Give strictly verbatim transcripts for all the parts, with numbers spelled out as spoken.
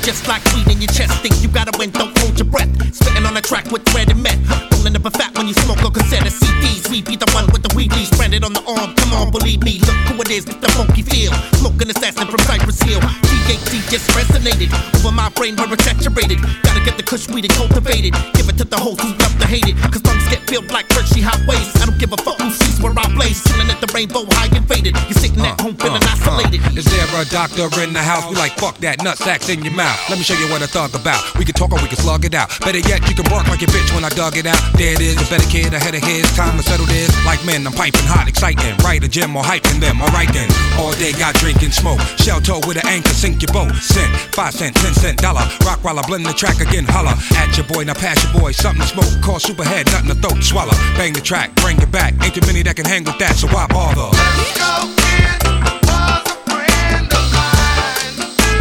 just like weed in your chest. Think you gotta win, don't hold your breath. Spitting on the track with thread and meth. Rolling up a fat when you smoke or cassette of C Ds. We be the one with the weed leaves branded on the arm. Come on, believe me, look who it is with the funky feel. Smoking assassin from Cypress Hill. T H C just resonated over my brain where it's saturated. Gotta get the kush weed and cultivate it. Give it to the hoes who love to hate it. Cause lungs get filled like Hershey highways. I don't give a fuck who sees where I blaze. Chillin' at the rainbow high and faded. You're sitting at home feeling uh, isolated. Uh, is there a doctor in the house? We like fuck that nutsack's in your mouth. Let me show you what I thought about. We can talk or we can slug it out. Better yet, you can bark like your bitch when I dug it out. There it is, a better kid ahead of his. Time to settle this. Like men, I'm piping hot, exciting. Right, a gym or hyping them. Alright then. All day got drink and smoke. Shell toe with an anchor, sink your boat. Cent, five cent, ten cent, dollar. Rock while I blend the track again. Holla at your boy, now pass your boy. Something to smoke. Call Superhead, nothing to throat. Swallow. Bang the track, bring it back. Ain't too many that can hang with that, so why bother? Let's go, kid. Was a friend of mine.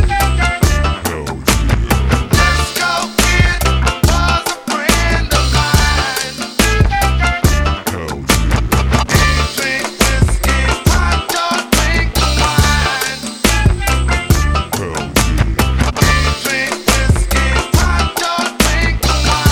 Let's go, kid. Was a friend of mine. He drink whiskey, I don't drink wine. He drink whiskey, I don't drink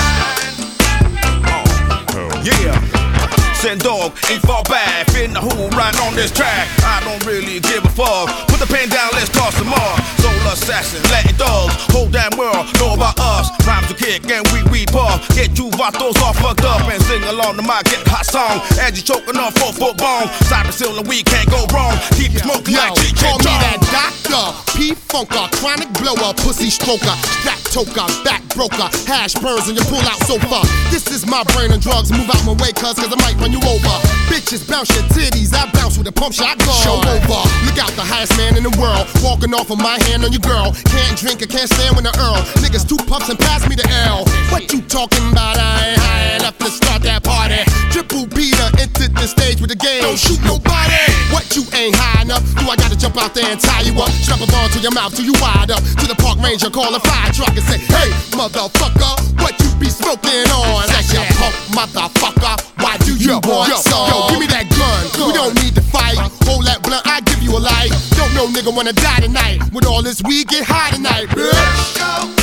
wine. Yeah. Send dog, ain't fall back. Finna who right on this track. I don't really give a fuck. Put the pen down, let's toss some more. Soul assassin, Latin dogs. Whole damn world know about us. Rhymes to kick and we we puff. Get you vatos all fucked up and sing along to my get hot song. As you choking on four foot bone. Cypress Hill and we can't go wrong. Keep smoking like G J call me Jones. that doctor, P-funker, chronic blower, pussy stroker, strap toker, back broker, hash burns and you pull out sofa. This is my brain and drugs. Move out my way, cuz, cause I might run you over. Bitches bounce your titties, I bounce with a pump shotgun. Show over, look out, the highest man in the world. Walking off of my hand on your girl. Can't drink or can't stand with the Earl. Niggas two puffs and pass me the L. What you talking about? I ain't high enough to start that party. Triple Peter entered the stage with the game. Don't shoot nobody. What, you ain't high enough? Do I gotta jump out there and tie you up? Strap a ball to your mouth till you wide up. To the park ranger, call a fire truck and say, hey, motherfucker, what you be smoking on? That's your punk motherfucker. Why do you want some? Yo, give me that gun. We don't need to fight. Hold that blunt, I give you a light. Don't know nigga wanna die tonight. With all this weed, get high tonight, bitch. Let's go.